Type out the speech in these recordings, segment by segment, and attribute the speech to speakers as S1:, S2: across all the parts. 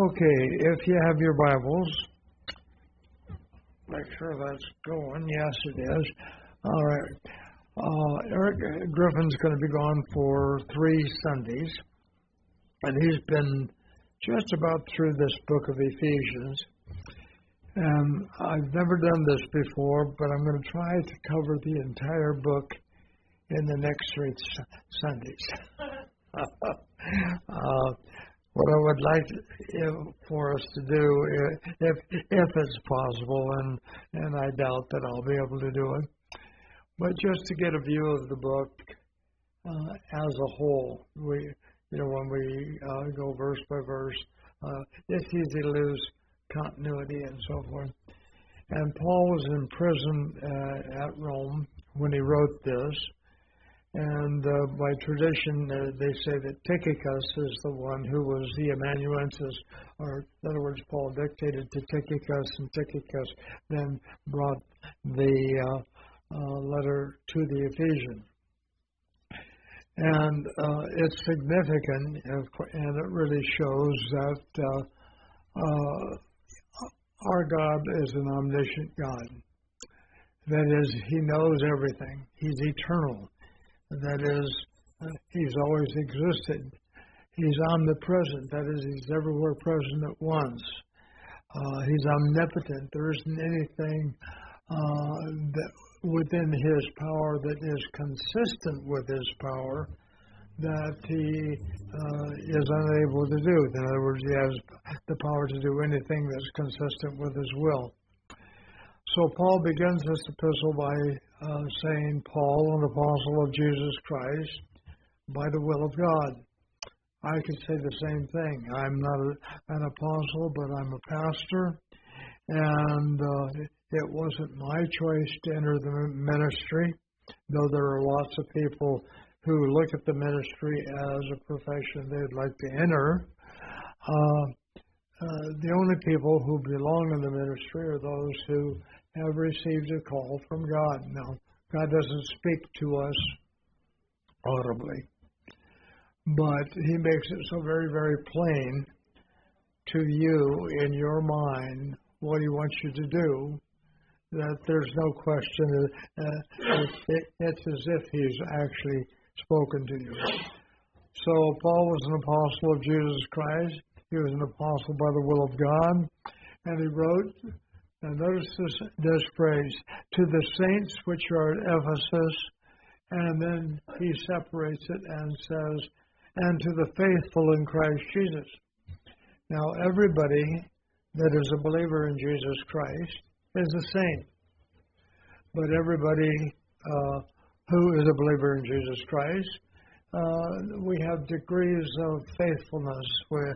S1: Okay, if you have your Bibles, make sure that's going. Yes, it is. All right. Eric Griffin's going to be gone for 3 Sundays, and he's been just about through this book of Ephesians. And I've never done this before, but I'm going to try to cover the entire book in the next 3 Sundays. What I would like for us to do, if it's possible, and I doubt that I'll be able to do it, but just to get a view of the book as a whole. When we go verse by verse, it's easy to lose continuity and so forth. And Paul was in prison at Rome when he wrote this. And by tradition, they say that Tychicus is the one who was the amanuensis, or in other words, Paul dictated to Tychicus, and Tychicus then brought the letter to the Ephesians. And it's significant, and it really shows that our God is an omniscient God. That is, He knows everything. He's eternal. That is, He's always existed. He's omnipresent. That is, He's everywhere present at once. He's omnipotent. There isn't anything that within His power that is consistent with His power that He is unable to do. In other words, He has the power to do anything that's consistent with His will. So Paul begins this epistle by saying, Paul, an apostle of Jesus Christ, by the will of God. I could say the same thing. I'm not an apostle, but I'm a pastor, and it wasn't my choice to enter the ministry, though there are lots of people who look at the ministry as a profession they'd like to enter. The only people who belong in the ministry are those who have received a call from God. Now, God doesn't speak to us audibly, but He makes it so very, very plain to you in your mind what He wants you to do, that there's no question. It's as if He's actually spoken to you. So Paul was an apostle of Jesus Christ. He was an apostle by the will of God, and he wrote, and notice this phrase, to the saints which are at Ephesus, and then he separates it and says, and to the faithful in Christ Jesus. Now, everybody that is a believer in Jesus Christ is a saint, but everybody who is a believer in Jesus Christ, we have degrees of faithfulness where,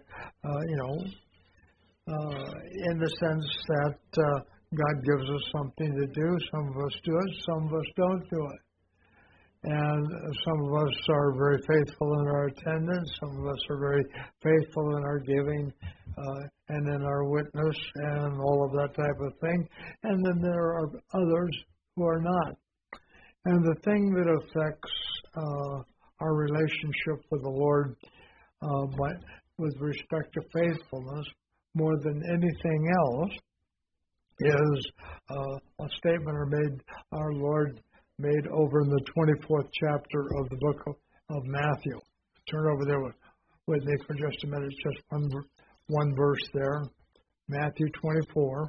S1: in the sense that God gives us something to do. Some of us do it, some of us don't do it. And some of us are very faithful in our attendance, some of us are very faithful in our giving and in our witness and all of that type of thing. And then there are others who are not. And the thing that affects our relationship with the Lord with respect to faithfulness more than anything else is a statement our Lord made over in the 24th chapter of the book of Matthew. Turn over there with me for just a minute, just one verse there, Matthew 24.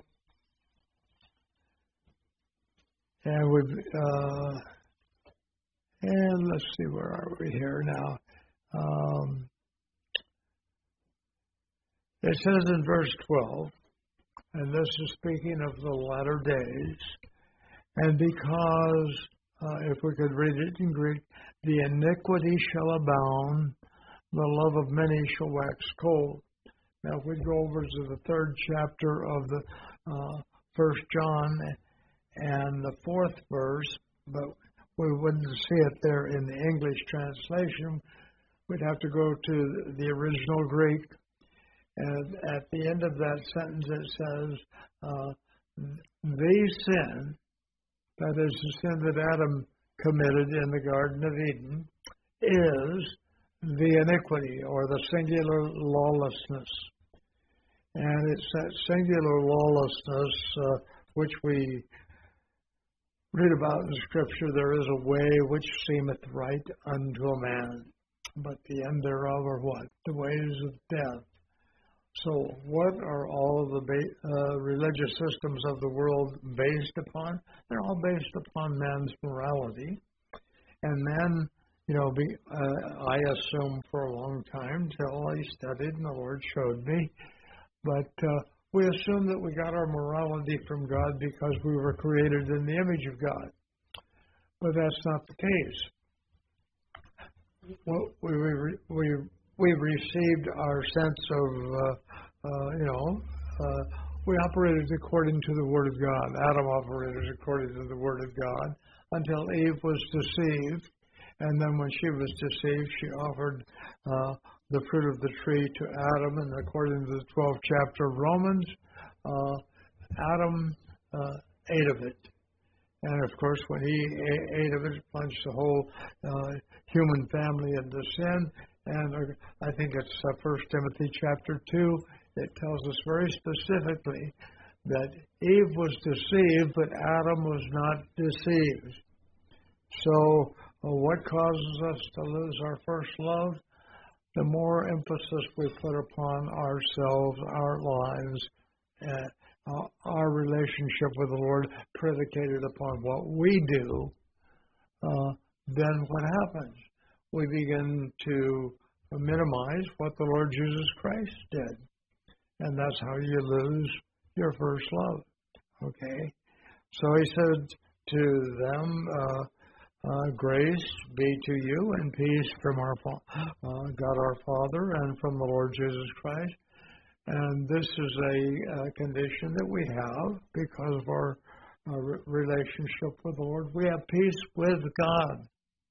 S1: And let's see, where are we here now? It says in verse 12, and this is speaking of the latter days, and because, if we could read it in Greek, the iniquity shall abound, the love of many shall wax cold. Now, if we go over to the 3rd chapter of the 1 John and the 4th verse, but we wouldn't see it there in the English translation. We'd have to go to the original Greek. And at the end of that sentence, it says, the sin, that is the sin that Adam committed in the Garden of Eden, is the iniquity or the singular lawlessness. And it's that singular lawlessness which we read about in Scripture. There is a way which seemeth right unto a man, but the end thereof are what? The ways of death. So what are all of the religious systems of the world based upon? They're all based upon man's morality. And man, I assumed for a long time till I studied and the Lord showed me, but we assume that we got our morality from God because we were created in the image of God. But that's not the case. Well, we received our sense of, we operated according to the Word of God. Adam operated according to the Word of God until Eve was deceived. And then when she was deceived, she offered the fruit of the tree to Adam. And according to the 12th chapter of Romans, Adam ate of it. And of course, when he ate of it, plunged the whole human family into sin. And I think it's 1 Timothy chapter 2. It tells us very specifically that Eve was deceived, but Adam was not deceived. So what causes us to lose our first love? The more emphasis we put upon ourselves, our lives, our relationship with the Lord predicated upon what we do, then what happens? We begin to minimize what the Lord Jesus Christ did. And that's how you lose your first love. Okay? So he said to them, grace be to you and peace from our God our Father and from the Lord Jesus Christ. And this is a condition that we have because of our relationship with the Lord. We have peace with God.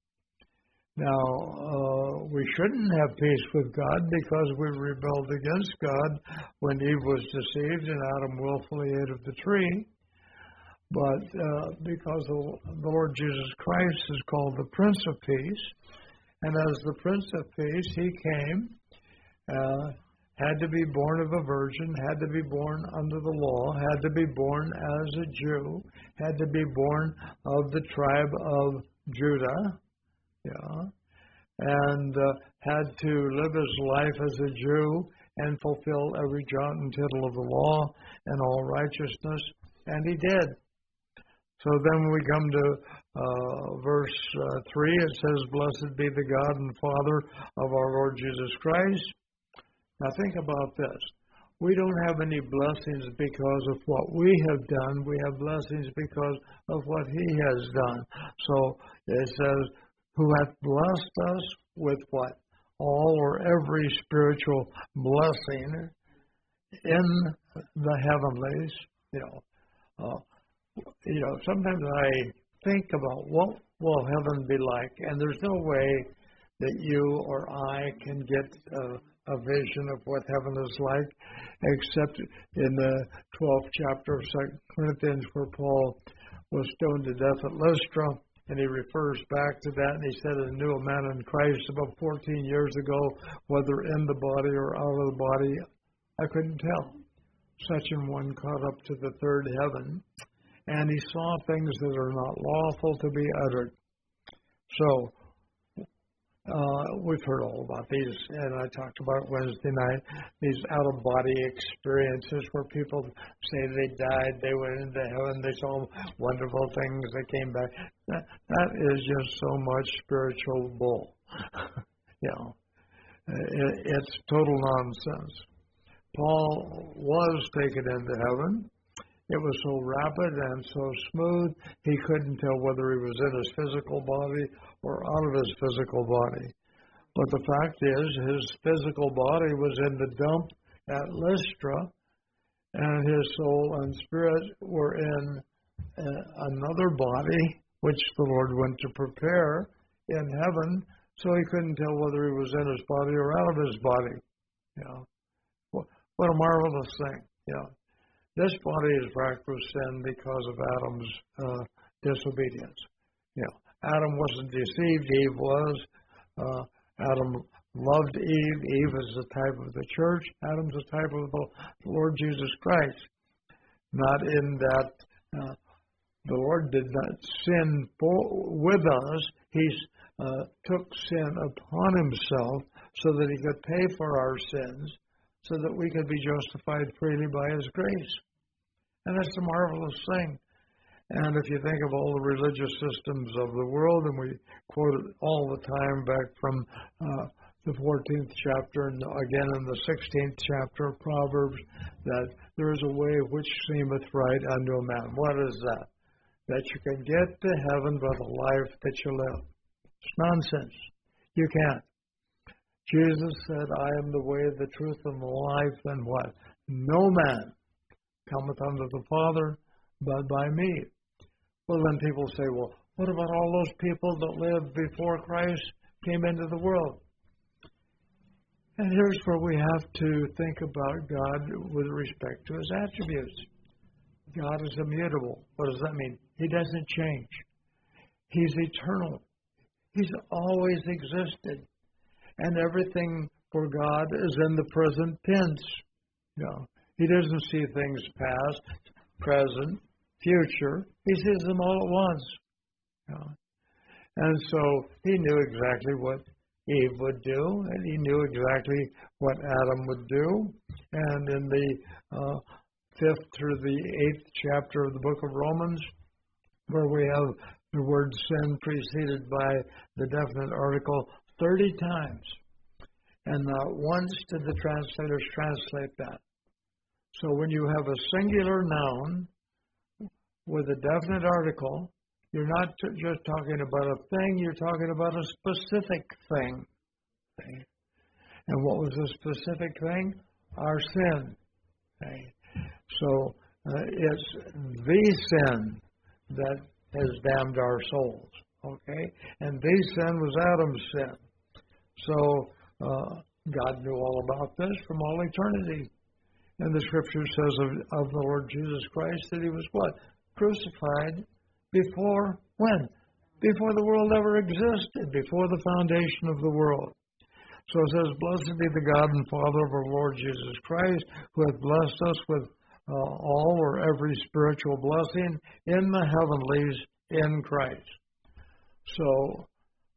S1: Now, we shouldn't have peace with God because we rebelled against God when Eve was deceived and Adam willfully ate of the tree. But because the Lord Jesus Christ is called the Prince of Peace, and as the Prince of Peace, he came, had to be born of a virgin, had to be born under the law, had to be born as a Jew, had to be born of the tribe of Judah, and had to live his life as a Jew and fulfill every jot and tittle of the law and all righteousness, and he did. So then when we come to verse 3, it says, blessed be the God and Father of our Lord Jesus Christ. Now think about this. We don't have any blessings because of what we have done. We have blessings because of what he has done. So it says, who hath blessed us with what? All or every spiritual blessing in the heavenlies. Sometimes I think about what will heaven be like, and there's no way that you or I can get a vision of what heaven is like, except in the 12th chapter of 2 Corinthians, where Paul was stoned to death at Lystra, and he refers back to that, and he said, I knew a man in Christ about 14 years ago, whether in the body or out of the body, I couldn't tell. Such an one caught up to the third heaven, and he saw things that are not lawful to be uttered. So, we've heard all about these, and I talked about Wednesday night, these out-of-body experiences where people say they died, they went into heaven, they saw wonderful things, they came back. That is just so much spiritual bull. It's total nonsense. Paul was taken into heaven. It was so rapid and so smooth, he couldn't tell whether he was in his physical body or out of his physical body. But the fact is, his physical body was in the dump at Lystra, and his soul and spirit were in another body, which the Lord went to prepare in heaven, so he couldn't tell whether he was in his body or out of his body. What a marvelous thing. This body is racked with sin because of Adam's disobedience. Adam wasn't deceived, Eve was. Adam loved Eve. Eve is a type of the church. Adam's a type of the Lord Jesus Christ. Not in that the Lord did not sin with us. He took sin upon himself so that he could pay for our sins, so that we could be justified freely by his grace. And that's a marvelous thing. And if you think of all the religious systems of the world, and we quote it all the time back from the 14th chapter and again in the 16th chapter of Proverbs, that there is a way which seemeth right unto a man. What is that? That you can get to heaven by the life that you live. It's nonsense. You can't. Jesus said, I am the way, the truth, and the life, and what? No man cometh unto the Father but by me. Well, then people say, well, what about all those people that lived before Christ came into the world? And here's where we have to think about God with respect to his attributes. God is immutable. What does that mean? He doesn't change. He's eternal. He's always existed. And everything for God is in the present tense. He doesn't see things past, present, future. He sees them all at once. And so he knew exactly what Eve would do, and he knew exactly what Adam would do. And in the 5th through the 8th chapter of the book of Romans, where we have the word sin preceded by the definite article 30 times. And not once did the translators translate that. So when you have a singular noun with a definite article, you're not just talking about a thing, you're talking about a specific thing. Okay? And what was the specific thing? Our sin. Okay? So it's the sin that has damned our souls. Okay? And the sin was Adam's sin. So God knew all about this from all eternity. And the Scripture says of the Lord Jesus Christ that he was what? Crucified before when? Before the world ever existed, before the foundation of the world. So it says, blessed be the God and Father of our Lord Jesus Christ, who hath blessed us with all or every spiritual blessing in the heavenlies in Christ. So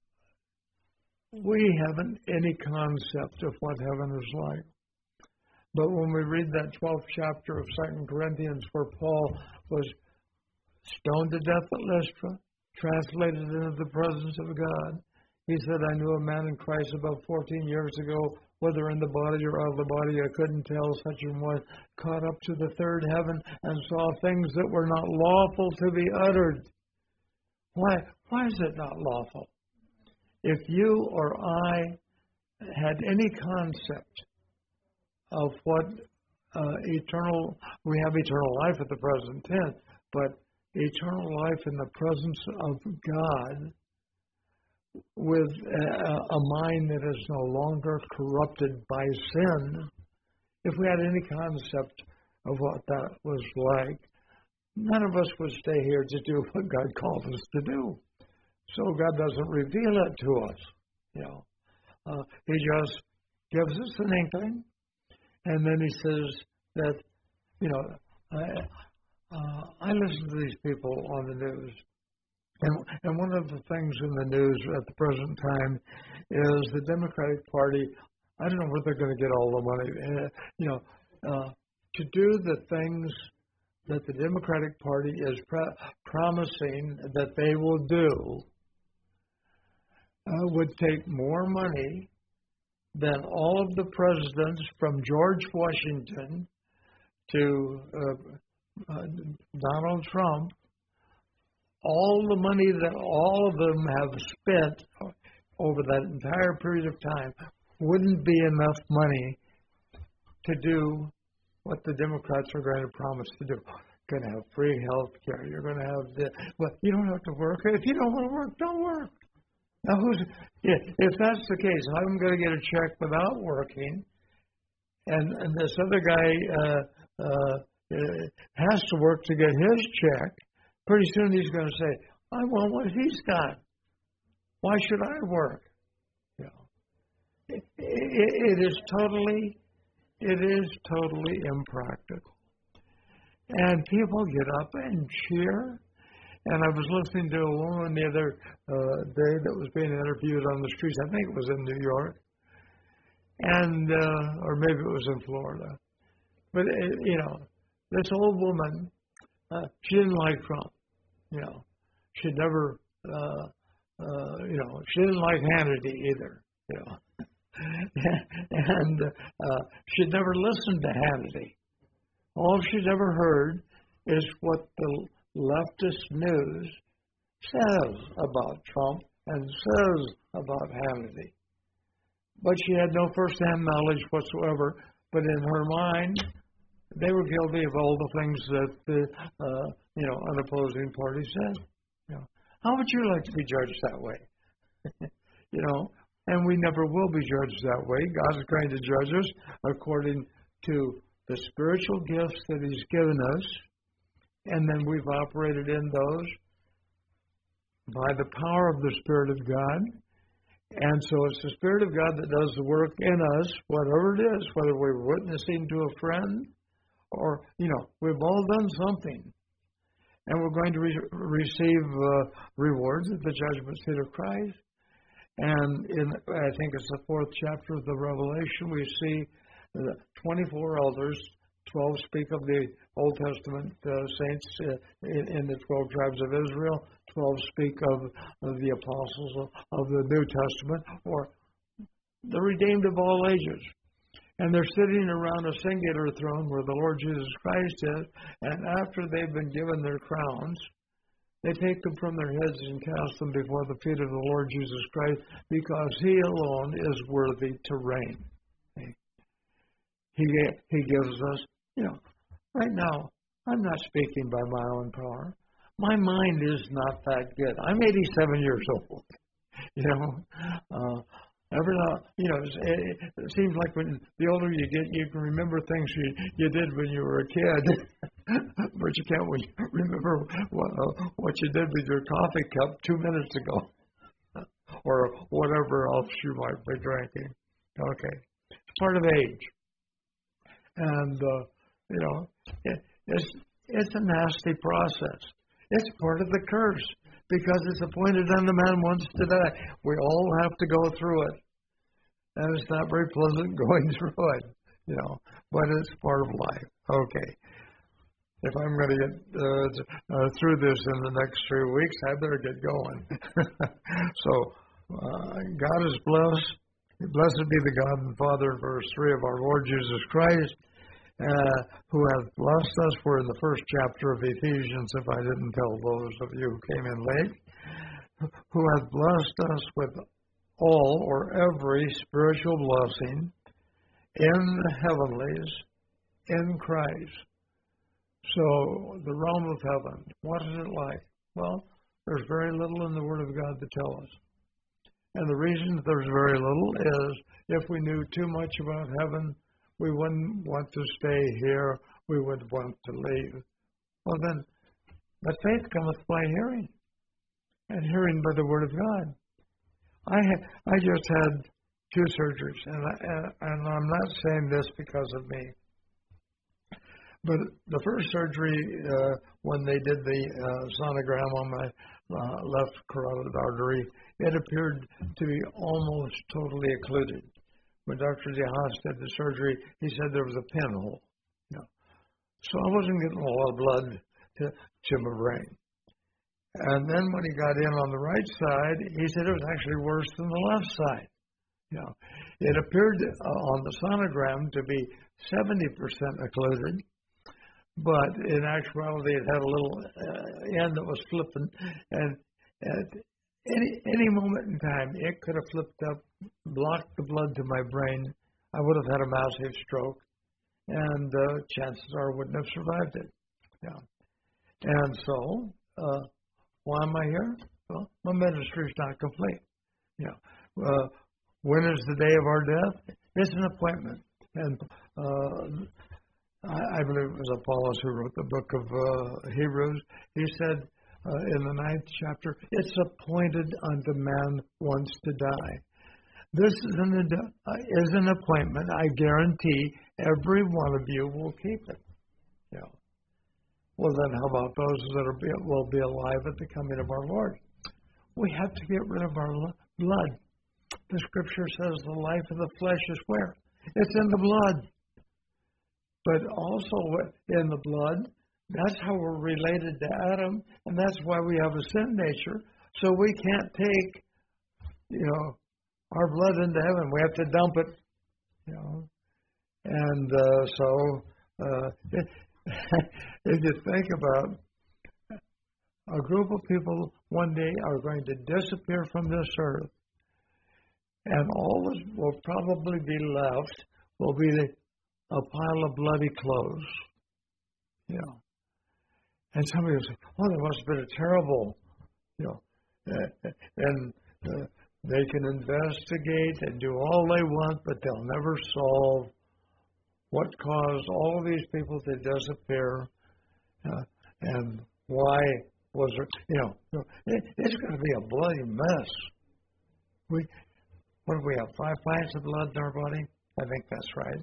S1: we haven't any concept of what heaven is like. But when we read that 12th chapter of 2 Corinthians, where Paul was stoned to death at Lystra, translated into the presence of God, he said, I knew a man in Christ about 14 years ago, whether in the body or out of the body, I couldn't tell, such an one, caught up to the third heaven and saw things that were not lawful to be uttered. Why is it not lawful? If you or I had any concept of what we have eternal life at the present tense, but eternal life in the presence of God with a mind that is no longer corrupted by sin, if we had any concept of what that was like, none of us would stay here to do what God called us to do. So God doesn't reveal it to us. He just gives us an inkling, and then he says that, I listen to these people on the news, and one of the things in the news at the present time is the Democratic Party. I don't know where they're going to get all the money, to do the things that the Democratic Party is promising that they will do. Would take more money than all of the presidents from George Washington to Donald Trump, all the money that all of them have spent over that entire period of time wouldn't be enough money to do what the Democrats are going to promise to do. You're going to have free health care. You're going to have this. Well, you don't have to work. If you don't want to work, don't work. Now, if that's the case, I'm going to get a check without working, and this other guy has to work to get his check. Pretty soon he's going to say, I want what he's got. Why should I work? It is totally impractical. And people get up and cheer. And I was listening to a woman the other day that was being interviewed on the streets. I think it was in New York, and or maybe it was in Florida. But this old woman, she didn't like Trump. She never, she didn't like Hannity either. And she'd never listened to Hannity. All she's ever heard is what the leftist news says about Trump and says about Hannity. But she had no first-hand knowledge whatsoever. But in her mind, they were guilty of all the things that the an opposing party said. How would you like to be judged that way? And we never will be judged that way. God is going to judge us according to the spiritual gifts that He's given us, and then we've operated in those by the power of the Spirit of God. And so it's the Spirit of God that does the work in us, whatever it is, whether we're witnessing to a friend or, we've all done something. And we're going to receive rewards at the judgment seat of Christ. And I think it's the 4th chapter of the Revelation, we see the 24 elders, 12 speak of the Old Testament saints in the 12 tribes of Israel, 12 speak of the apostles of the New Testament, or the redeemed of all ages. And they're sitting around a singular throne where the Lord Jesus Christ is, and after they've been given their crowns, they take them from their heads and cast them before the feet of the Lord Jesus Christ, because He alone is worthy to reign. He gives us, right now, I'm not speaking by my own power. My mind is not that good. I'm 87 years old. Every now, it seems like when the older you get, you can remember things you did when you were a kid, but you can't remember what you did with your coffee cup 2 minutes ago, or whatever else you might be drinking. Okay, it's part of age, and it's a nasty process. It's part of the curse, because it's appointed unto man once to die. We all have to go through it. And it's not very pleasant going through it, but it's part of life. Okay. If I'm going to get through this in the next 3 weeks, I better get going. So, God is blessed. Blessed be the God and Father, verse 3, of our Lord Jesus Christ, who hath blessed us. We're in the 1st chapter of Ephesians, if I didn't tell those of you who came in late. Who hath blessed us with all or every spiritual blessing in the heavenlies in Christ. So, the realm of heaven, what is it like? Well, there's very little in the Word of God to tell us. And the reason that there's very little is if we knew too much about heaven, we wouldn't want to stay here. We would want to leave. Well, then, but faith cometh by hearing, and hearing by the Word of God. I just had 2 surgeries, and I'm not saying this because of me. But the first surgery, when they did the sonogram on my left carotid artery, it appeared to be almost totally occluded. When Dr. DeHaas did the surgery, he said there was a pinhole. So I wasn't getting a lot of blood to my brain. And then when he got in on the right side, he said it was actually worse than the left side. It appeared on the sonogram to be 70% occluded, but in actuality it had a little end that was flipping, and at any moment in time it could have flipped up, blocked the blood to my brain. I would have had a massive stroke, and chances are I wouldn't have survived it. And so, why am I here? Well, my ministry is not complete. When is the day of our death? It's an appointment. And I believe it was Apollos who wrote the book of Hebrews. He said in the 9th chapter, it's appointed unto man once to die. This is an appointment. I guarantee every one of you will keep it. You know. Well, then how about those that will be alive at the coming of our Lord? We have to get rid of our blood. The Scripture says the life of the flesh is where? It's in the blood. But also in the blood, that's how we're related to Adam, and that's why we have a sin nature. So we can't take, our blood into heaven. We have to dump it, And if you think about a group of people one day are going to disappear from this earth, and all that will probably be left will be a pile of bloody clothes. And somebody will say, "Oh, that must have been a terrible," and they can investigate and do all they want, but they'll never solve what caused all of these people to disappear, and why was there, it's going to be a bloody mess. What do we have, 5 pints of blood in our body? I think that's right.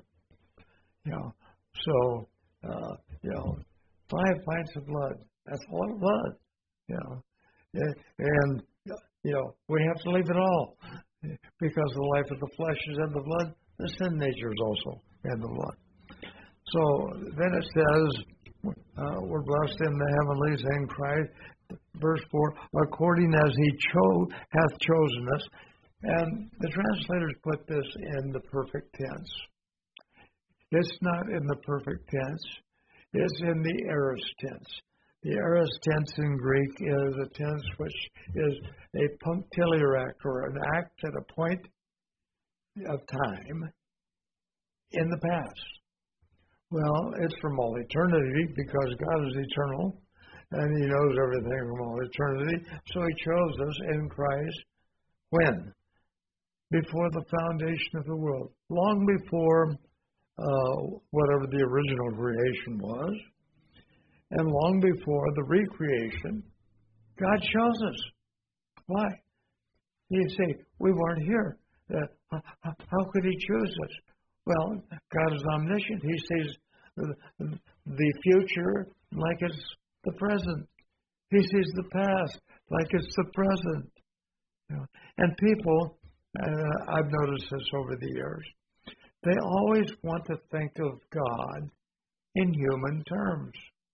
S1: 5 pints of blood, that's a lot of blood, and, we have to leave it all, because the life of the flesh is in the blood, the sin nature is also in the blood. So then it says, we're blessed in the heavenlies in Christ, verse 4, according as he hath chosen us. And the translators put this in the perfect tense. It's not in the perfect tense. It's in the aorist tense. The aorist tense in Greek is a tense which is a punctiliar act, or an act at a point of time in the past. Well, it's from all eternity, because God is eternal and He knows everything from all eternity. So He chose us in Christ when? Before the foundation of the world, long before whatever the original creation was, and long before the recreation. God chose us. Why? He'd say, we weren't here. How could He choose us? Well, God is omniscient. He sees the future like it's the present. He sees the past like it's the present. And people, I've noticed this over the years, they always want to think of God in human terms.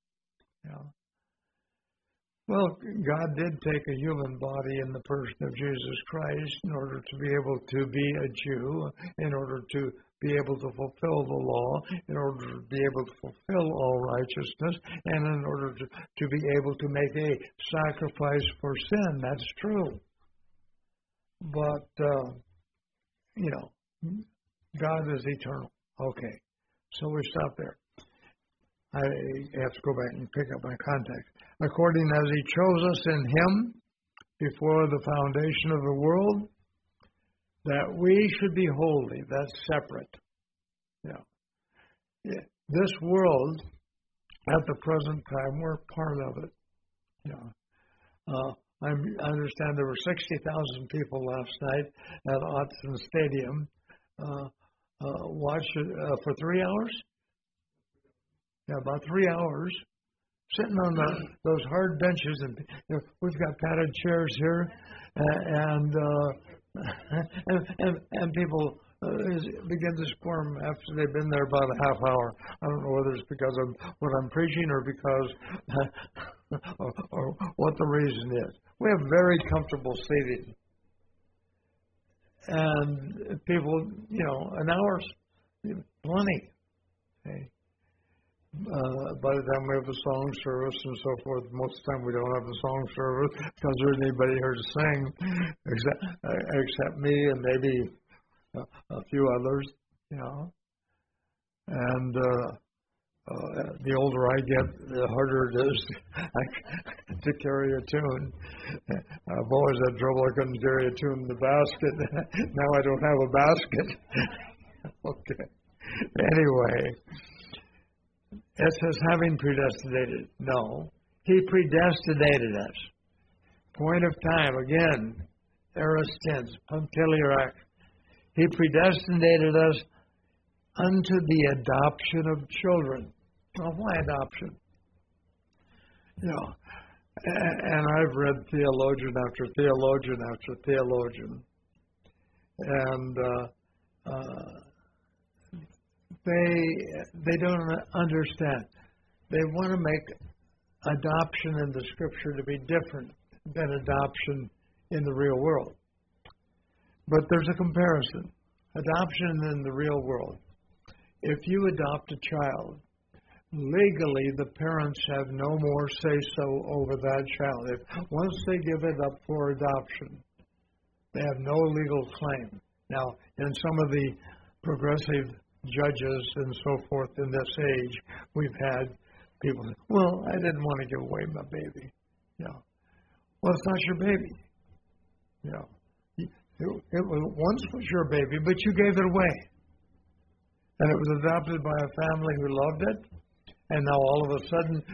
S1: Well, God did take a human body in the person of Jesus Christ in order to be able to be a Jew, in order to be able to fulfill the law, in order to be able to fulfill all righteousness, and in order to be able to make a sacrifice for sin. That's true. But, God is eternal. Okay, so we stop there. I have to go back and pick up my context. According as He chose us in Him before the foundation of the world, that we should be holy. That's separate. This world, at the present time, we're part of it. I understand there were 60,000 people last night at Autzen Stadium. Watch it for 3 hours. About 3 hours, sitting on those hard benches, and we've got padded chairs here, and people begin to squirm after they've been there about a half hour. I don't know whether it's because of what I'm preaching or because or what the reason is. We have very comfortable seating, and people, an hour's plenty. Okay. By the time we have a song service and so forth, most of the time we don't have a song service because there isn't anybody here to sing except me and maybe a few others, And the older I get, the harder it is to carry a tune. I've always had trouble. I couldn't carry a tune in the basket. Now I don't have a basket. Okay. Anyway. It says, having predestinated. No. He predestinated us. Point of time, again, aorist tense, punctiliar act. He predestinated us unto the adoption of children. Now, why adoption? And I've read theologian after theologian after theologian, and they don't understand. They want to make adoption in the Scripture to be different than adoption in the real world. But there's a comparison. Adoption in the real world. If you adopt a child, legally the parents have no more say-so over that child. Once they give it up for adoption, they have no legal claim. Now, in some of the progressive judges and so forth in this age, we've had people say, well, I didn't want to give away my baby. Well, it's not your baby. It once was your baby, but you gave it away. And it was adopted by a family who loved it. And now all of a sudden,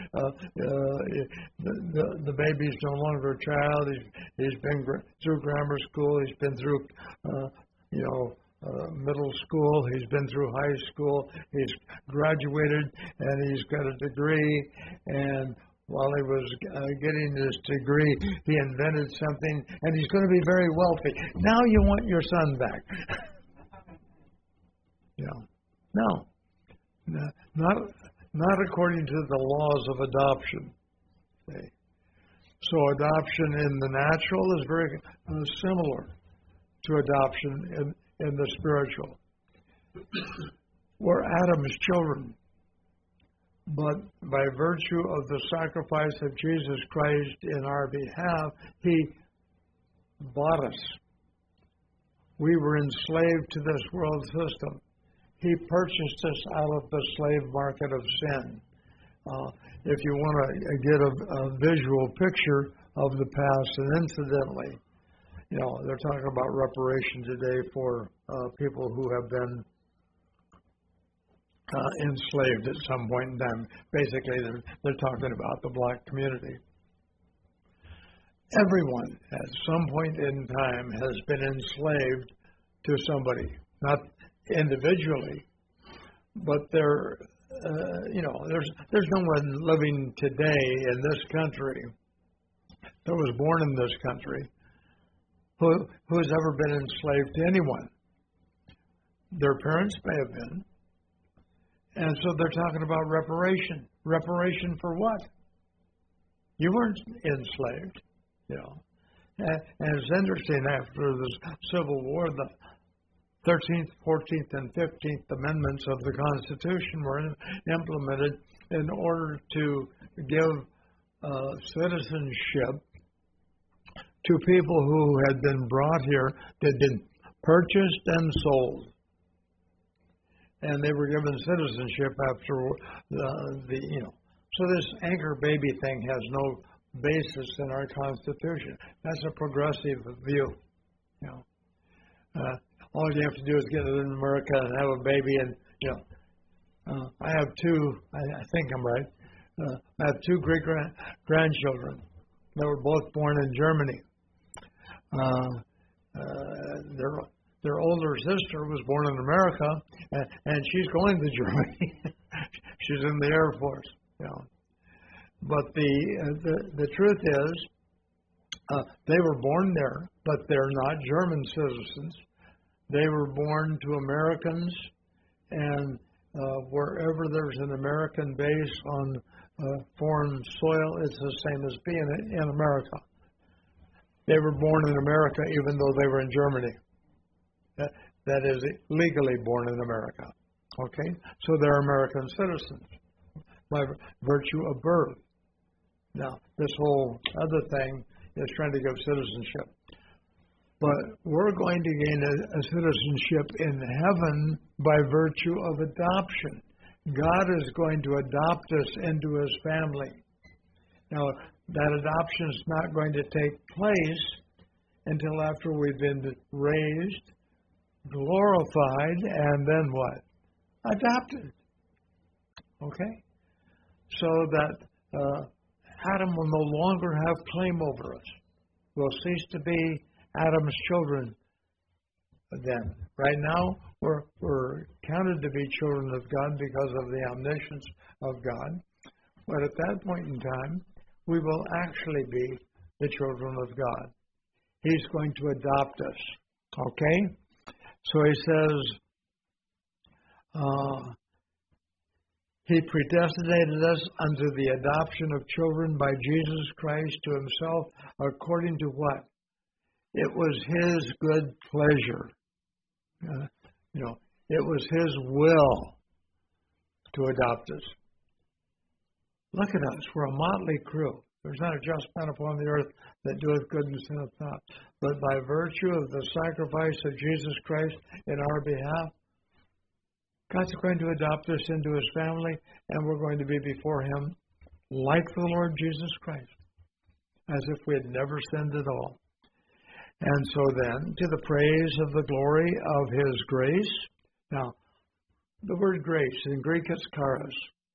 S1: the baby's no longer a child. He's been through grammar school. He's been through, middle school. He's been through high school. He's graduated, and he's got a degree. And while he was getting his degree, he invented something, and he's going to be very wealthy. Now you want your son back. No, not according to the laws of adoption. Okay. So adoption in the natural is very similar to adoption in the spiritual. We're Adam's children, but by virtue of the sacrifice of Jesus Christ in our behalf, He bought us. We were enslaved to this world system. He purchased us out of the slave market of sin. If you want to get a visual picture of the past, and incidentally, they're talking about reparation today for people who have been enslaved at some point in time. Basically, they're talking about the black community. Everyone at some point in time has been enslaved to somebody, not individually, but there's no one living today in this country that was born in this country who has ever been enslaved to anyone. Their parents may have been. And so they're talking about reparation. Reparation for what? You weren't enslaved, And it's interesting, after the Civil War, the 13th, 14th, and 15th Amendments of the Constitution were implemented in order to give citizenship to people who had been brought here, that had been purchased and sold. And they were given citizenship after So this anchor baby thing has no basis in our Constitution. That's a progressive view. All you have to do is get it in America and have a baby, and I have two. I think I'm right. I have two great grandchildren. They were both born in Germany. Their older sister was born in America, and she's going to Germany. She's in the Air Force. But the truth is, they were born there, but they're not German citizens. They were born to Americans, and wherever there's an American base on foreign soil, it's the same as being in America. They were born in America even though they were in Germany. That is, legally born in America. Okay? So they're American citizens by virtue of birth. Now, this whole other thing is trying to give citizenship. But we're going to gain a citizenship in heaven by virtue of adoption. God is going to adopt us into His family. Now, that adoption is not going to take place until after we've been raised, glorified, and then what? Adopted. Okay? So that Adam will no longer have claim over us. We'll cease to be Adam's children then. Right now, we're counted to be children of God because of the omniscience of God. But at that point in time, we will actually be the children of God. He's going to adopt us. Okay? So he says, He predestinated us unto the adoption of children by Jesus Christ to himself, according to what? It was his good pleasure. It was his will to adopt us. Look at us. We're a motley crew. There's not a just man upon the earth that doeth good and sinneth not. But by virtue of the sacrifice of Jesus Christ in our behalf, God's going to adopt us into his family, and we're going to be before him like the Lord Jesus Christ, as if we had never sinned at all. And so then, to the praise of the glory of his grace. Now, the word grace, in Greek it's charis.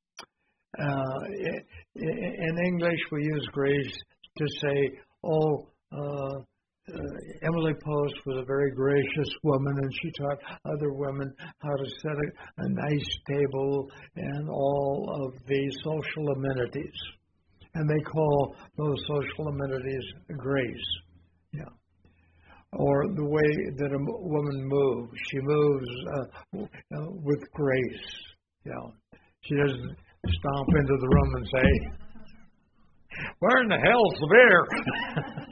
S1: In English, we use grace to say, Emily Post was a very gracious woman, and she taught other women how to set a nice table and all of the social amenities. And they call those social amenities grace. Yeah. Or the way that a woman moves. She moves with grace. Yeah. She doesn't stomp into the room and say, "Where in the hell's the beer?"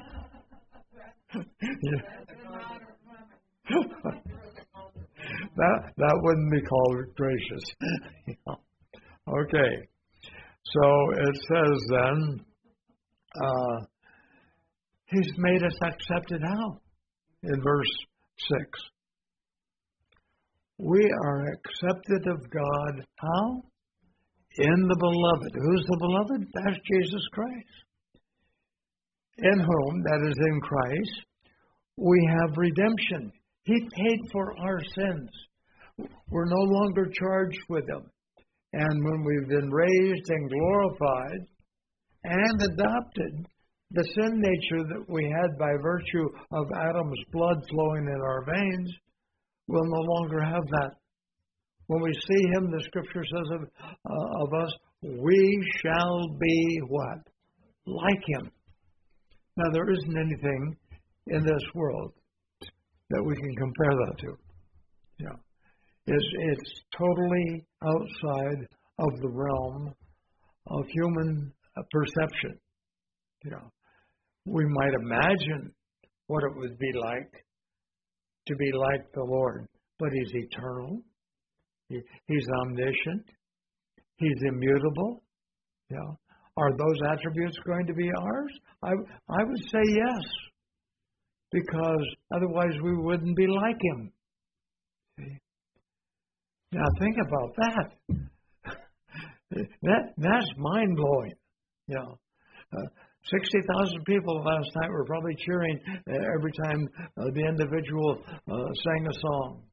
S1: That wouldn't be called gracious. Okay. So it says then, he's made us accepted how? In verse 6. We are accepted of God how? In the beloved. Who's the beloved? That's Jesus Christ. In whom, that is in Christ, we have redemption. He paid for our sins. We're no longer charged with them. And when we've been raised and glorified and adopted, the sin nature that we had by virtue of Adam's blood flowing in our veins, we'll no longer have that. When we see him, the scripture says of us, we shall be what? Like him. Now, there isn't anything in this world that we can compare that to. Yeah. It's totally outside of the realm of human perception. Yeah. We might imagine what it would be like to be like the Lord, but he's eternal. He's omniscient. He's immutable. Yeah. Are those attributes going to be ours? I would say yes, because otherwise we wouldn't be like him. See? Now think about that. That's mind-blowing. You know, 60,000 people last night were probably cheering every time the individual sang a song.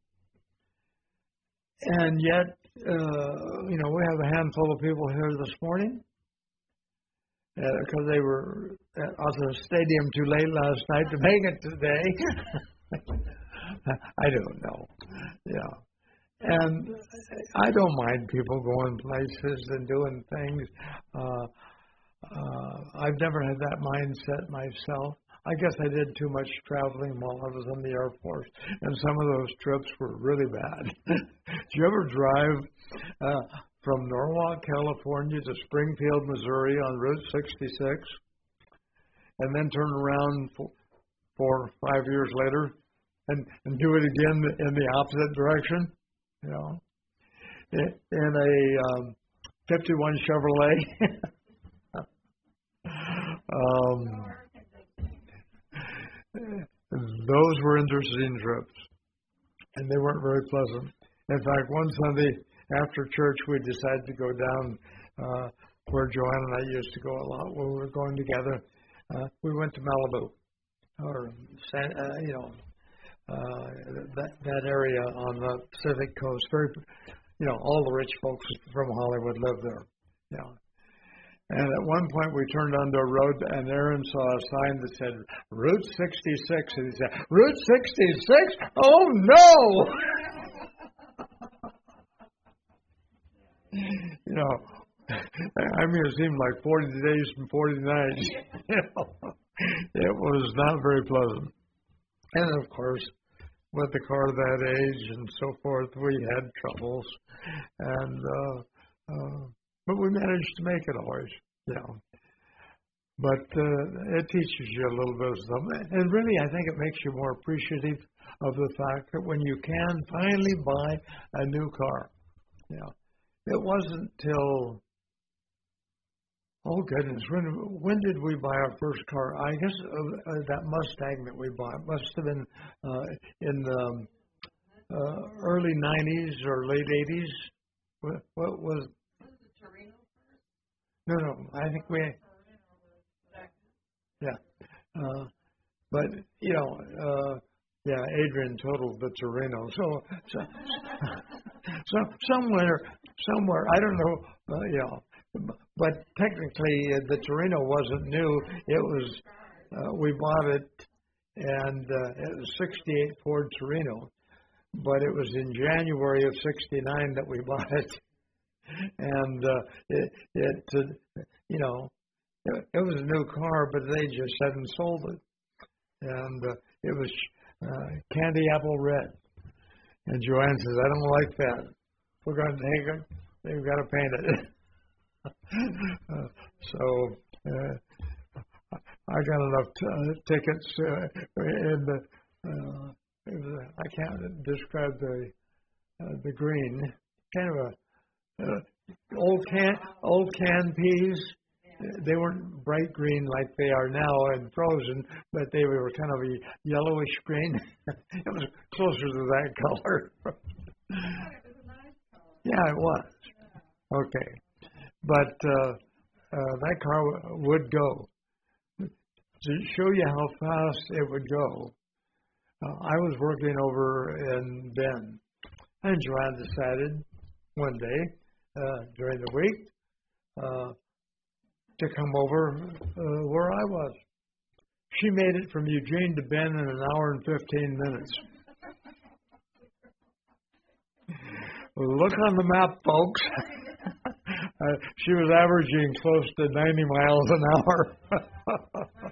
S1: And yet, we have a handful of people here this morning because they were at the stadium too late last night to make it today. I don't know. Yeah. And I don't mind people going places and doing things. I've never had that mindset myself. I guess I did too much traveling while I was in the Air Force, and some of those trips were really bad. Did you ever drive from Norwalk, California to Springfield, Missouri on Route 66, and then turn around 4 or 5 years later and do it again in the opposite direction? You know, in a 51 Chevrolet. Those were interesting trips, and they weren't very pleasant. In fact, one Sunday after church, we decided to go down where Joanne and I used to go a lot when we were going together. We went to Malibu, or that area on the Pacific Coast. Very, all the rich folks from Hollywood live there. And at one point we turned onto a road, and Aaron saw a sign that said Route 66, and he said, "Route 66? Oh no!" You know, I mean, it seemed like 40 days and 40 nights. You know, it was not very pleasant. And of course, with the car that age and so forth, we had troubles, and but we managed to make it always, you know. But it teaches you a little bit of something, and really, I think it makes you more appreciative of the fact that when you can finally buy a new car, you know, it wasn't till, oh goodness, when did we buy our first car? I guess that Mustang that we bought must have been in the early 90s or late 80s. What was it? No, I think we, yeah. But, you know, yeah, Adrian totaled the Torino. So somewhere, I don't know, you know, but technically the Torino wasn't new. It was, we bought it, and it was 68 Ford Torino, but it was in January of 69 that we bought it. And you know, it was a new car, but they just hadn't sold it. And it was candy apple red. And Joanne says, "I don't like that. We're going to take it. They've got to paint it." So I got enough tickets in the. I can't describe the green. Kind of a old can peas. They weren't bright green like they are now and frozen, but they were kind of a yellowish green. It was closer to that color. Yeah, it was. Okay. But that car would go. To show you how fast it would go, I was working over in Bend, and Joanne decided one day during the week to come over where I was. She made it from Eugene to Bend in an hour and 15 minutes. Look on the map, folks. She was averaging close to 90 miles an hour.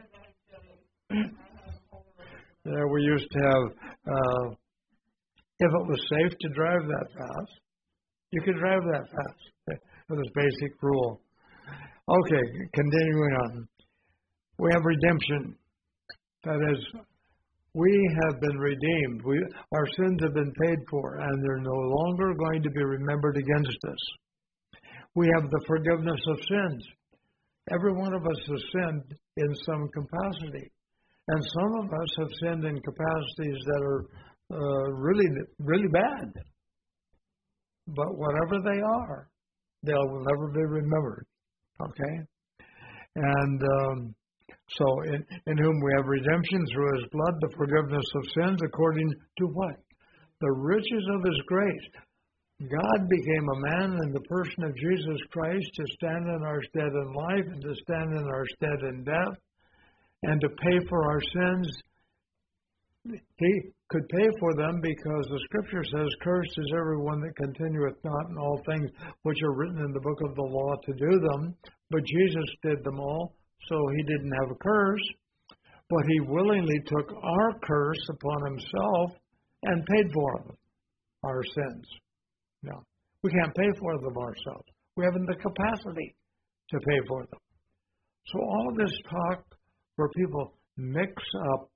S1: Yeah, we used to have, if it was safe to drive that fast, you could drive that fast. It was basic rule. Okay, continuing on. We have redemption. That is, we have been redeemed. Our sins have been paid for, and they're no longer going to be remembered against us. We have the forgiveness of sins. Every one of us has sinned in some capacity. And some of us have sinned in capacities that are really, really bad. But whatever they are, they will never be remembered. Okay? And so in whom we have redemption through his blood, the forgiveness of sins, according to what? The riches of his grace. God became a man in the person of Jesus Christ to stand in our stead in life and to stand in our stead in death and to pay for our sins. He could pay for them because the Scripture says, "Cursed is everyone that continueth not in all things which are written in the book of the law to do them." But Jesus did them all, so he didn't have a curse. But he willingly took our curse upon himself and paid for them, our sins. No, we can't pay for them ourselves. We haven't the capacity to pay for them. So all of this talk where people mix up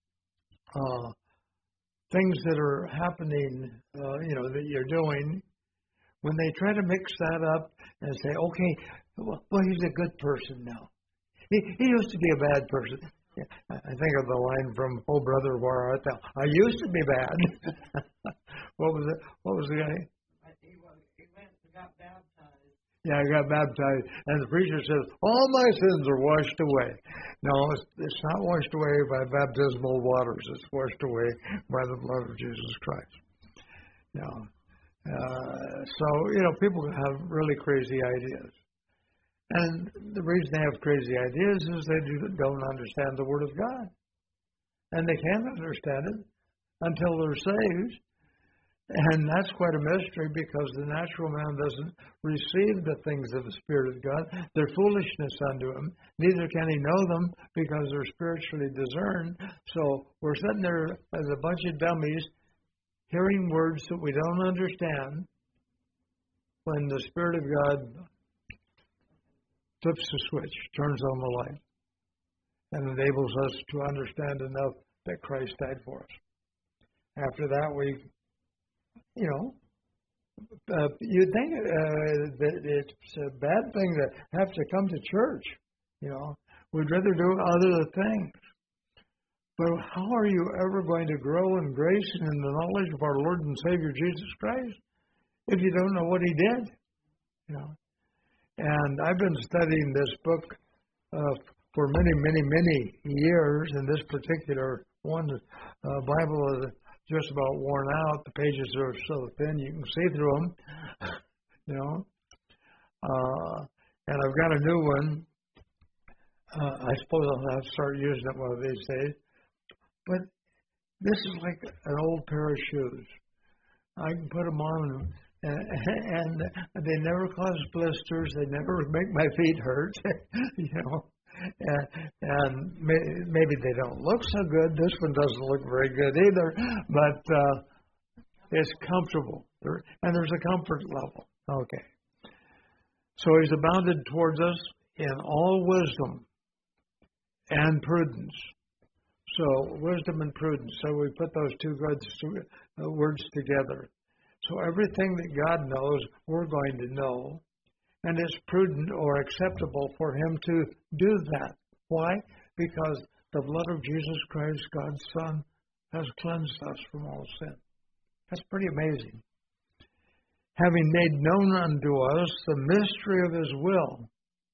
S1: things that are happening, that you're doing, when they try to mix that up and say, okay, well, he's a good person now. He used to be a bad person. Yeah, I think of the line from "Oh Brother, Where Art Thou?" I used to be bad. What was it? What was the guy?
S2: He went and got baptized.
S1: Yeah, I got baptized. And the preacher says, all my sins are washed away. No, it's not washed away by baptismal waters. It's washed away by the blood of Jesus Christ. So, people have really crazy ideas. And the reason they have crazy ideas is they don't understand the Word of God. And they can't understand it until they're saved. And that's quite a mystery, because the natural man doesn't receive the things of the Spirit of God. They're foolishness unto him. Neither can he know them, because they're spiritually discerned. So we're sitting there as a bunch of dummies hearing words that we don't understand, when the Spirit of God flips the switch, turns on the light, and enables us to understand enough that Christ died for us. After that, you'd think that it's a bad thing to have to come to church. We'd rather do other things. But how are you ever going to grow in grace and in the knowledge of our Lord and Savior Jesus Christ if you don't know what He did? And I've been studying this book for many, many, many years, and this particular one, Bible, is just about worn out. The pages are so thin you can see through them, and I've got a new one. I suppose I'll have to start using it one of these days. But this is like an old pair of shoes. I can put them on, and they never cause blisters. They never make my feet hurt, And maybe they don't look so good. This one doesn't look very good either, but it's comfortable. And there's a comfort level. Okay. So He's abounded towards us in all wisdom and prudence. So wisdom and prudence. So we put those two words together. So everything that God knows, we're going to know. And it's prudent or acceptable for Him to do that. Why? Because the blood of Jesus Christ, God's Son, has cleansed us from all sin. That's pretty amazing. Having made known unto us the mystery of His will.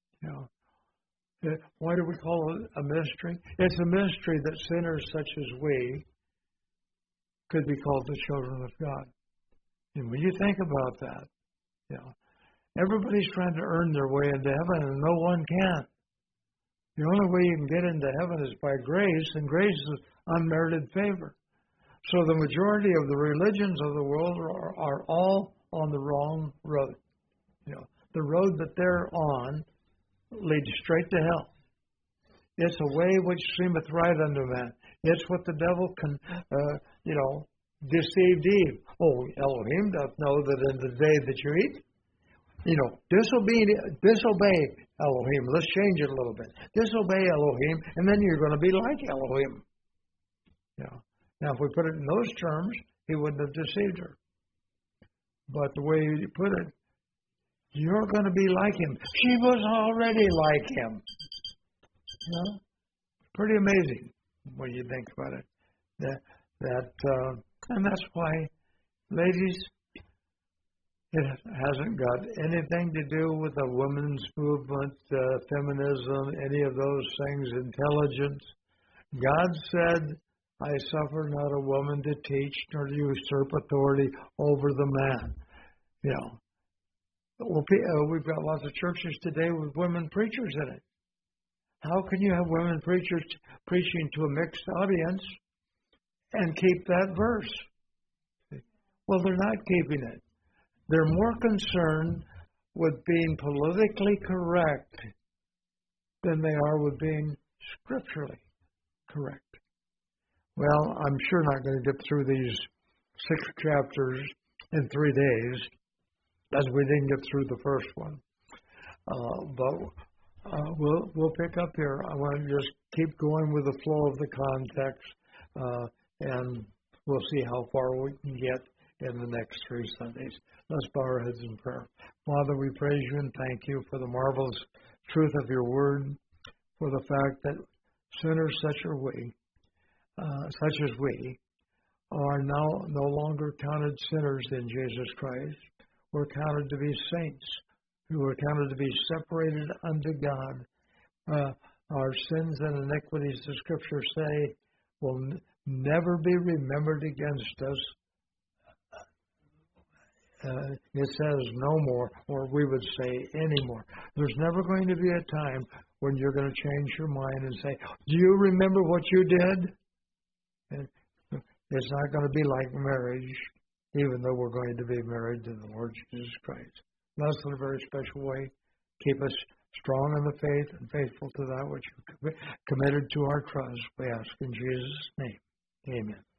S1: Why do we call it a mystery? It's a mystery that sinners such as we could be called the children of God. And when you think about that, everybody's trying to earn their way into heaven, and no one can. The only way you can get into heaven is by grace, and grace is unmerited favor. So the majority of the religions of the world are all on the wrong road. The road that they're on leads straight to hell. It's a way which seemeth right unto man. It's what the devil can, deceived Eve. Oh, Elohim doth know that in the day that you eat, disobey Elohim. Let's change it a little bit. Disobey Elohim, and then you're going to be like Elohim. Now, if we put it in those terms, he wouldn't have deceived her. But the way you put it, you're going to be like him. She was already like him. Pretty amazing when you think about it. And that's why, ladies, it hasn't got anything to do with the women's movement, feminism, any of those things, intelligence. God said, I suffer not a woman to teach, nor to usurp authority over the man. We've got lots of churches today with women preachers in it. How can you have women preachers preaching to a mixed audience and keep that verse? Well, they're not keeping it. They're more concerned with being politically correct than they are with being scripturally correct. Well, I'm sure not going to get through these 6 chapters in 3 days, as we didn't get through the first one. But we'll pick up here. I want to just keep going with the flow of the context, and we'll see how far we can get in the next 3 Sundays. Let's bow our heads in prayer. Father, we praise you and thank you for the marvelous truth of your word, for the fact that sinners such as we, are now no longer counted sinners in Jesus Christ. We're counted to be saints, who are counted to be separated unto God. Our sins and iniquities, the Scriptures say, will never be remembered against us it says no more, or we would say anymore. There's never going to be a time when you're going to change your mind and say, do you remember what you did? And it's not going to be like marriage, even though we're going to be married to the Lord Jesus Christ. That's in a very special way. Keep us strong in the faith and faithful to that which you've committed to our trust. We ask in Jesus' name. Amen.